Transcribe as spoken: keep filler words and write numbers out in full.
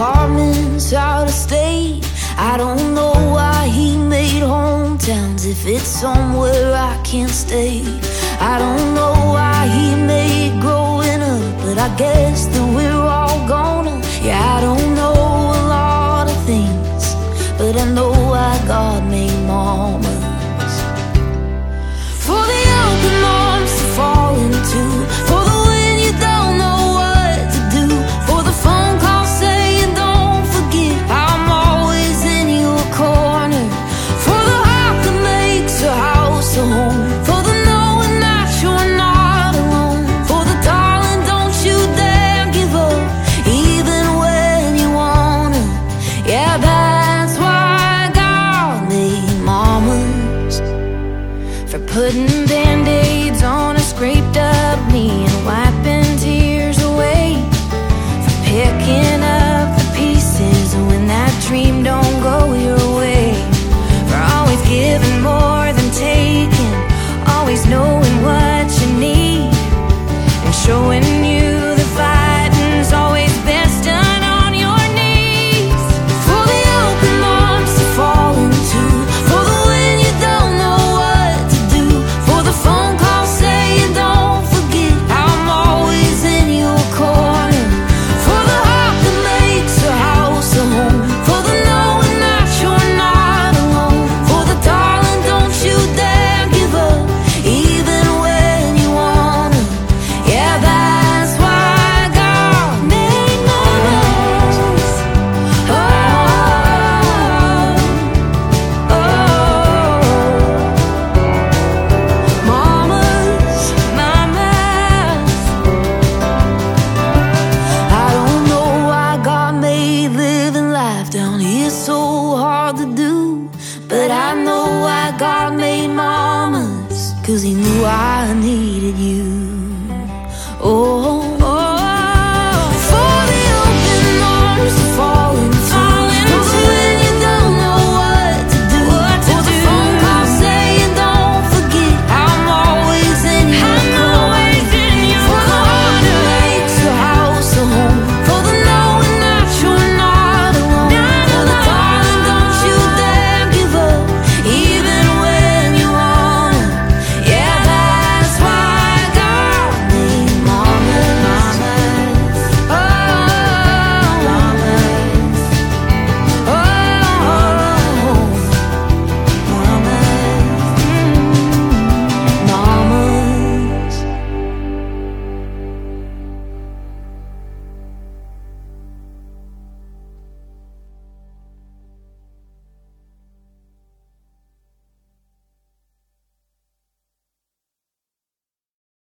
apartments out of state. I don't know why he made hometowns if it's somewhere I can't stay. I don't know why he made growing up, but I guess that we're all gonna. Yeah, I don't know a lot of things, but I know why God made mamas. For the open arms to fall into, for the when you don't know what to do, for the phone call saying don't forget I'm always in your corner, for the heart that makes a house a home, for the knowing that you're not alone, for the darling don't you dare give up even when you wanna. Yeah, that's why God made mamas, for putting band-aids on a scraped up knee and wiping tears away, for picking up the pieces when that dream don't